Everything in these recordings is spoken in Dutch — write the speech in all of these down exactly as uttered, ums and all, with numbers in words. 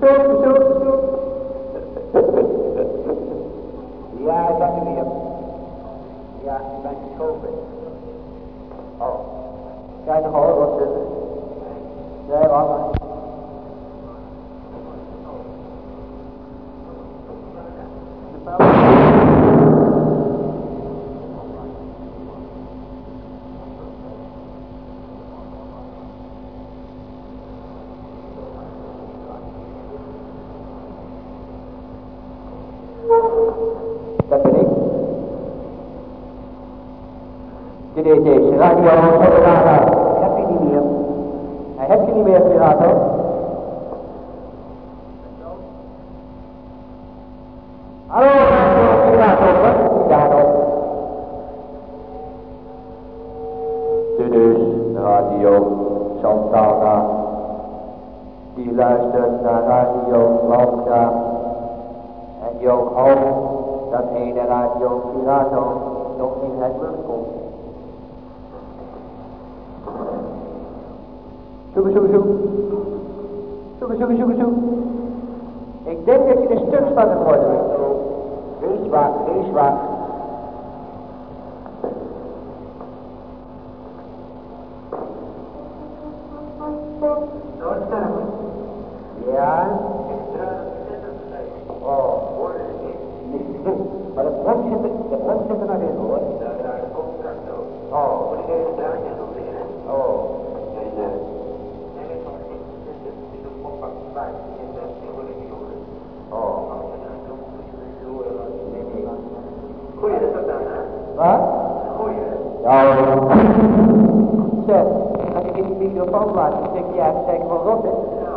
Zoek, zoek, zoek. Ja, ik heb hem hier. Ja, ik ben geschoven. Oh. Kijk nog hoor, wat zitten. Nee, wacht maar. Dat ben ik. Dit is deze radio Soderaga. Heb je niet meer? Hij heb je niet meer, Pirato. Hallo, Pirato, wat is die daar nog? Dit is radio Santana. Die luistert naar radio Lambda. En die ook hoopt dat ene radio Pirato nog in het lucht komt. Zoek, zoek, zoek. Zoek, zoek, zoek, zoek. Ik denk dat je een stuk van het worden bent. Heel zwak, heel zwak. Ja. Oh. Maar de brand zit er, de brand zit er nog in hoor. Ja, ja, dat komt straks ook. Oh. Voor de hele draadjes nog in, hè? Oh. En, uh, nee, nee, maar dit is een oppak vijf. En dat is heel erg jongen. Oh. Nee, nee. Goeie is dat dan, hè? Wat? Goeie. Ja. Zeg, als ik in die microfoon laat, dan denk je eigenlijk zeker van rot, hè? Ja.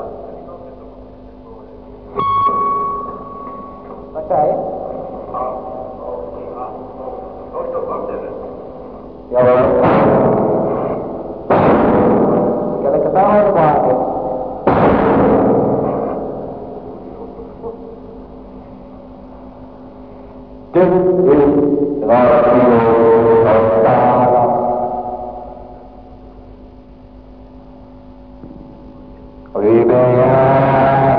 Wat zei je? Jawel. Kan ik het nou helemaal maken? Dit is radio Santana. Wie ben jij?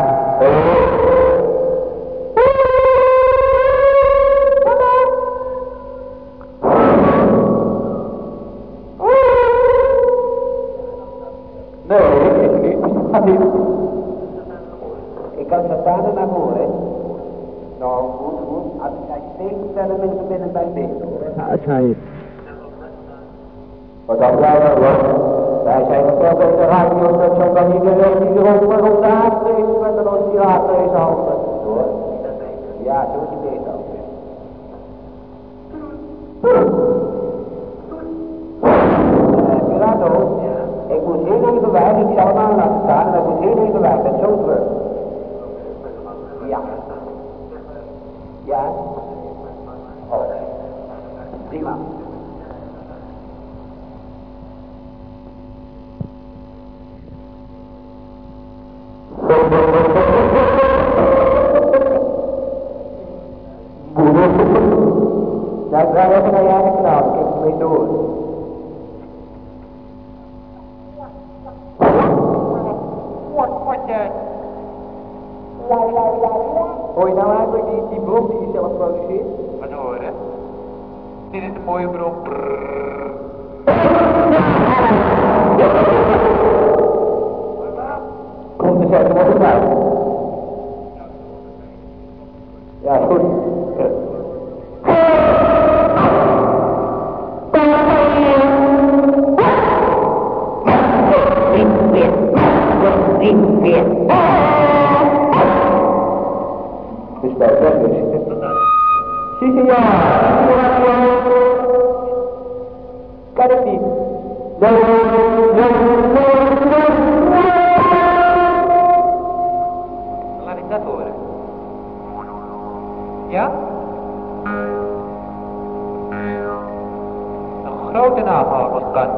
Ik kan Santana naar voren. Nou, goed, goed. Als ik kijk tegenstellen met de binnen bij dicht hoor. Ja, dat zijn het. Wat dan jij wel hoor. Wij zijn verteld op de radiostation van iedereen die er ook maar op de haat is met een oscillator in zijn handen. Hoor. Ja, zo is het beter. Uh, Pirato, ik moet heel even weg. Ik zal hem aan laten staan, maar ik moet heel even weg. Ik ben zo terug. Ja. Ja. Oh. Prima. Nou, ik ga even naar je eigen kanaal. Ik heb hem mee door. Hoor je nou eigenlijk die, die bron die je zelf produceert? Wat horen? Dit is een mooie bron. Komt er zelfs nog eens uit. Ja, goed. Dus bij dat is het. Zie je ja. Kan ik niet. Laat ik dat horen. Ja? Een grote naval wat kan.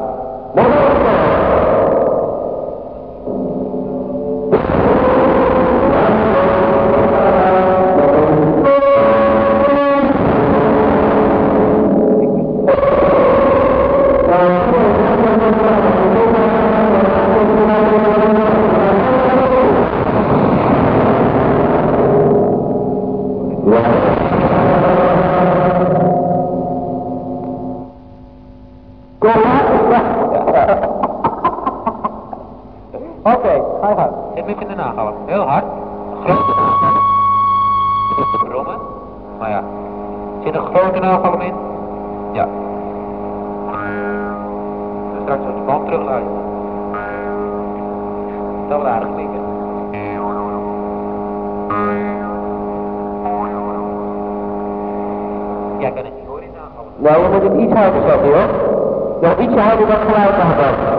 Heel hard. Grote aanval. Brommen. Maar ja. Zit er grote aanval in? Ja. Dus straks wordt de band terugluisteren. Dat wel aardig klinken. Jij kan het niet horen in de aanvallen. Nou, je moet het iets harder zetten, hoor. Nog ietsje harder dan geluid aanvallen.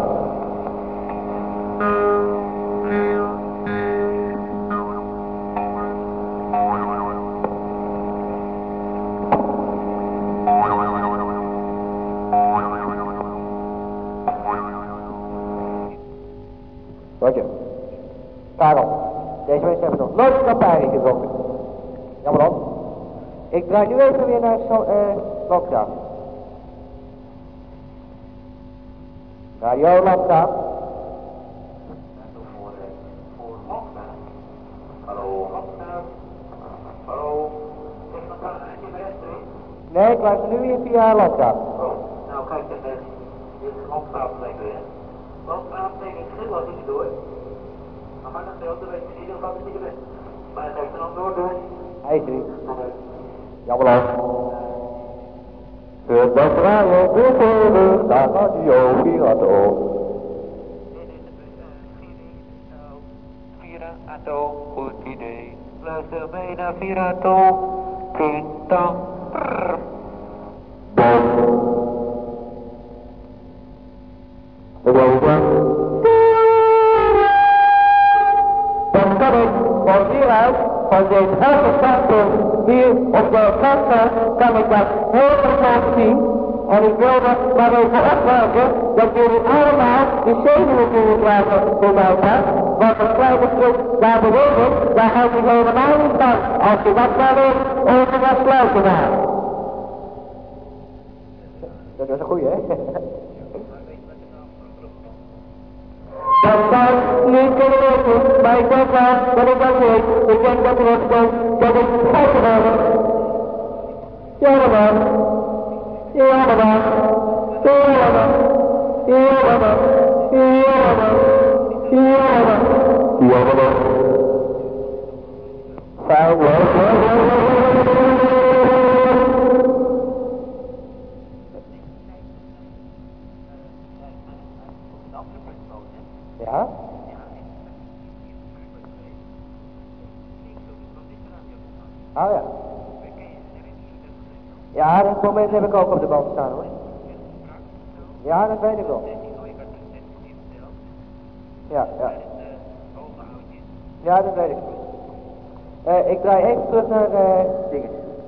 Roger. Karel, deze mensen hebben nog nooit een campagne gezocht. Jammer dan. Ik draai nu even weer naar so uh, Landgraaf. Radio Landgraaf. Voor Landgraaf. Hallo Landgraaf. Hallo. Is dat dan een rechter? Nee, ik luister nu weer via Landgraaf. Oh, nou kijk, dit is een Landgraaf zeker, hè? Landgraaf denk ik schil als niet door. Maar ga naar de auto, weet je niet, dan gaat het niet weg. Maar het heeft er dan door, dus. Hij is er niet. Jammer dan. Het was radio, de voren, daar radio, Virato. Virato, goed idee. Luister mee naar Virato. Ting tang. Dan kan ik van hieruit, van dit hele standpunt hier op de kassa, kan ik dat heel goed zien. En ik wil dat maar even opmerken dat jullie allemaal de zenuwen krijgen voor mij pas. Want een kleine stuk daar beneden, daar houdt ik helemaal niet van. Als je dat maar weer over gaat sluiten naar. Dat was een goeie, hè? Dat zou niet kunnen weten, maar ik denk wel dat ik dat weet. Ik denk dat er ook komt dat ik fout heb. Ja, man. Ja, man. Ja, man. Ja, man. Ja, man. Ja, man. Ja, man. Ja? Oh ja. Ja, dat moment heb ik ook op de band staan, hoor. Ja, dat weet ik wel. Ja, ja. Ja, dat weet ik. Uh, ik draai even terug naar uh, dingen.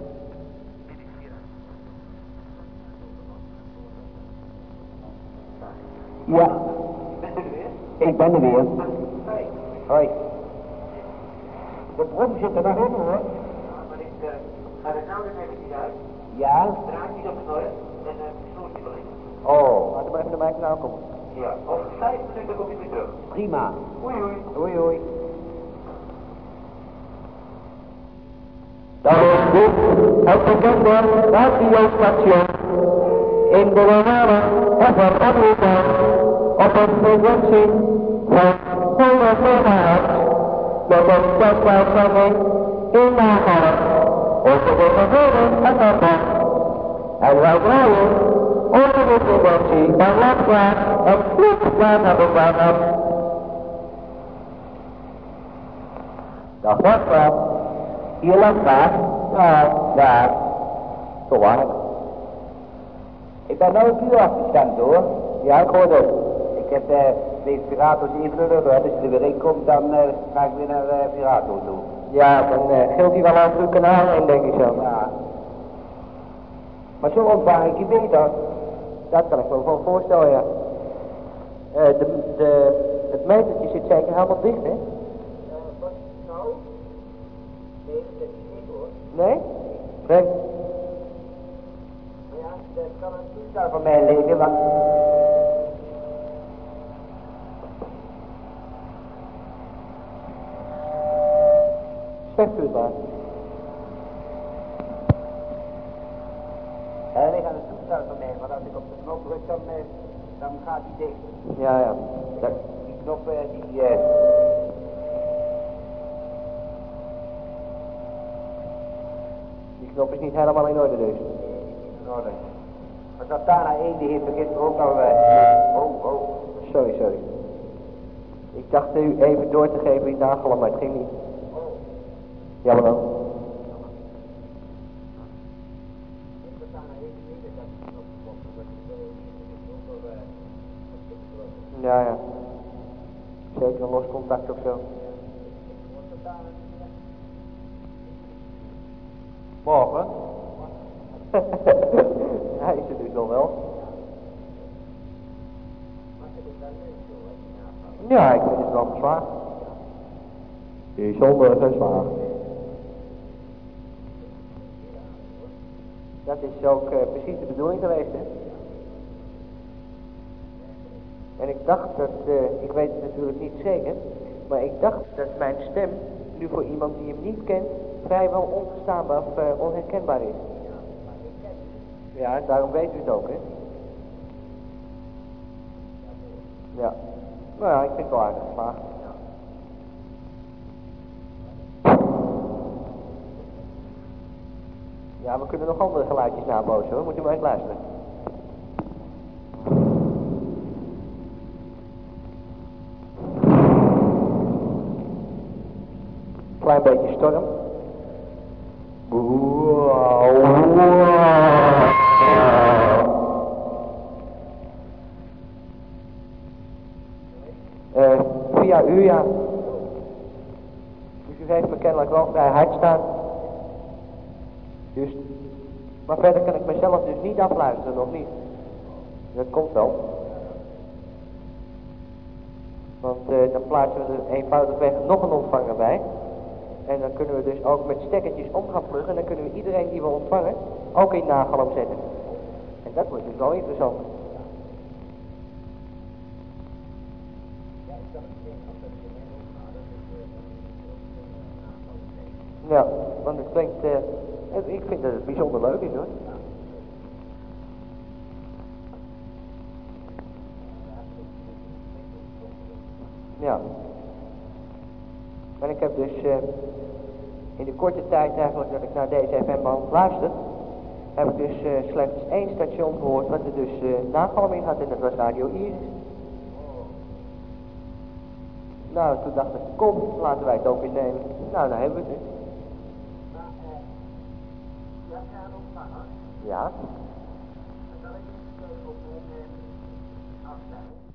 Ja. Ik ben er weer. Hoi. De brom zit er nog in, hoor. Maar ik uh, ga er nou weer even niet uit. Ja? Draai niet op het nooit en uh, snoert je wel in. Oh, laten we even naar mij nou komen. Ja, over vijf minuten kom je weer terug. Prima. Oei oei. Oei oei. Dat is goed. Het bekende radiostation in de normale F M Amerika op een frequentie van honderd megahertz met een zendbuitzending in Nagel over de gegevens en afval. En wij draaien onder de frequentie van Landgraaf en Vliegstraat hebben we af. Dag Landgraaf. Hier Landgraaf. Ja, daar. Zo waar. Ik ben nou een uur afgestemd, hoor. Ja, ik hoor het. Ik heb uh, deze Virato zeven euro, dus als je er weer in komt, dan uh, ga ik weer naar uh, Virato toe. Ja, dan uh, geldt hij wel aan het kanaal in, denk ik zo. Ja. Maar zo ontvang ik je beter. Dat kan ik me wel voorstellen, ja. Uh, de, de, het metertje zit zeker helemaal dicht, hè? Uh, wat nou? Nee, dat is niet, hoor. Nee? Nee. Ja, dat kan een toestel van mij liggen, want... Zegt u het maar. Er ligt aan een toestel van mij, want als ik op de knop druk, dan, uh, dan gaat die dicht. Ja, ja. Dat, die knop, uh, die... Uh... knop is niet helemaal in orde dus. In orde. Maar Santana één die heeft er gisteren ook al... Uh, oh, oh. Sorry, sorry. Ik dacht u even door te geven in Nagelen, maar het ging niet. Oh. Jammer dan. Ja, ja. Zeker een los contact of zo. Morgen? Ja, is het dus nog wel. Ja, ik vind het wel geslaagd. Bijzonder geslaagd. Dat is ook uh, precies de bedoeling geweest, hè. En ik dacht dat, uh, ik weet het natuurlijk niet zeker, maar ik dacht dat mijn stem nu voor iemand die hem niet kent vrijwel onverstaanbaar of uh, onherkenbaar is. Ja, daarom weet u het ook, hè. Ja. Nou ja, ik vind het wel aardig geslaagd. Ja, we kunnen nog andere geluidjes nabootsen hoor, moet u maar eens luisteren. Klein beetje storm. Uh, via u, ja. Dus u heeft me kennelijk wel vrij hard staan. Juist. Maar verder kan ik mezelf dus niet afluisteren, nog niet. Dat komt wel. Want uh, dan plaatsen we er eenvoudigweg nog een ontvanger bij. En dan kunnen we dus ook met stekkertjes om gaan pluggen. En dan kunnen we iedereen die we ontvangen ook in Nagel zetten. En dat wordt dus wel interessant. Ja, want het klinkt, uh, ik vind dat het bijzonder leuk is hoor. Ja. En ik heb dus uh, in de korte tijd eigenlijk dat ik naar deze F M-band luister, heb ik dus uh, slechts één station gehoord wat er dus uh, Nagalm in had en dat was Radio Iris. Nou, toen dacht ik, kom, laten wij het ook innemen. Nou, dan hebben we het. Ja. Dan zal ik eens kijken op mijn afstelling.